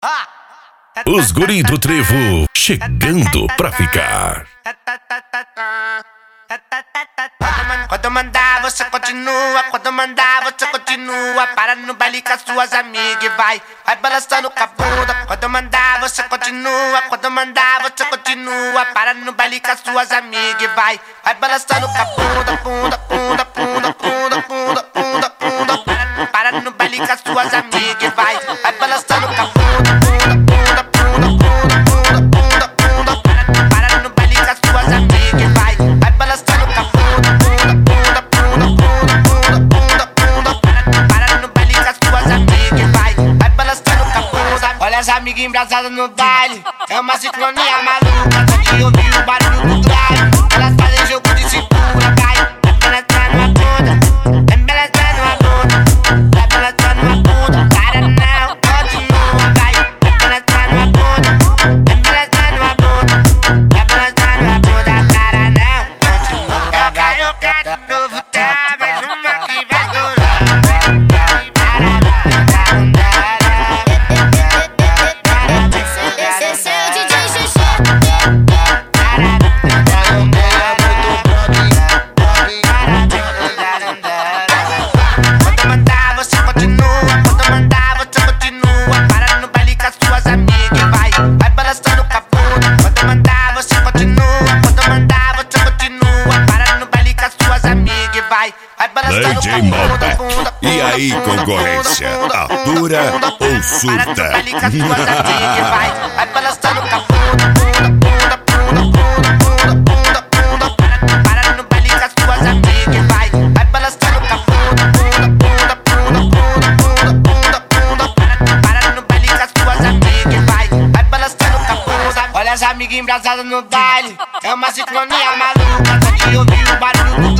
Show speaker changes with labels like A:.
A: Os guri do trevo chegando pra ficar.
B: Quando mandar você continua, quando mandar você continua. Para no baile com as suas amigas e vai balançando com a bunda. Quando mandar você continua, quando mandar você continua. Para no baile com as suas amigas e vai balançando com a bunda, bunda, bunda, bunda, bunda, bunda, bunda, bunda. Para no baile com as suas amigas e vai balançando com a bunda, bunda, bunda, bunda, bunda, bunda, bunda, bunda. Para no baile com as suas amigas e vai balançando com a bunda, bunda, bunda, bunda, bunda, bunda, bunda. Para no baile com as suas amigas e vai balançando com a bunda. Olha as amigas embrasadas no baile, é uma sincronia maluca. Só de ouvir o barulho do grave, elas fazem jogo de cintura, vai balançando a bunda, vai balançando a bunda, vai balançando a bunda. Para não, continua, vai balançando a bunda, vai balançando a bunda, vai balançando a bunda. Para não, continua. Eu quero de novo, tá? Mais uma que vai estourar.
C: Esse é o DJ Xuxa.
B: Quando mandar você continua, quando mandar você continua. Para no baile com as suas amigas e vai balançando com a bunda. Quando mandar você continua, quando mandar você continua. Para no baile com as suas amigas e vai balançando com a
A: DJ
B: bunda,
A: Malbec.
B: bunda,
A: E aí,
B: bunda,
A: concorrência?
B: bunda, bunda,
A: Atura
B: bunda,
A: ou
B: bunda.
A: surta?
B: Para no baile com as suas amigas e vai balançando com a bunda, bunda, bunda, bunda, bunda, bunda, bunda, bunda. Para no baile com as suas amigas e vai balançando com a bunda, bunda, bunda, bunda, bunda, bunda, bunda, bunda. Para no baile com as suas amigas e vai balançando com a bunda. Olha as amigas embrasadas no baile, é uma sincronia maluca. Só de ouvir o barulho do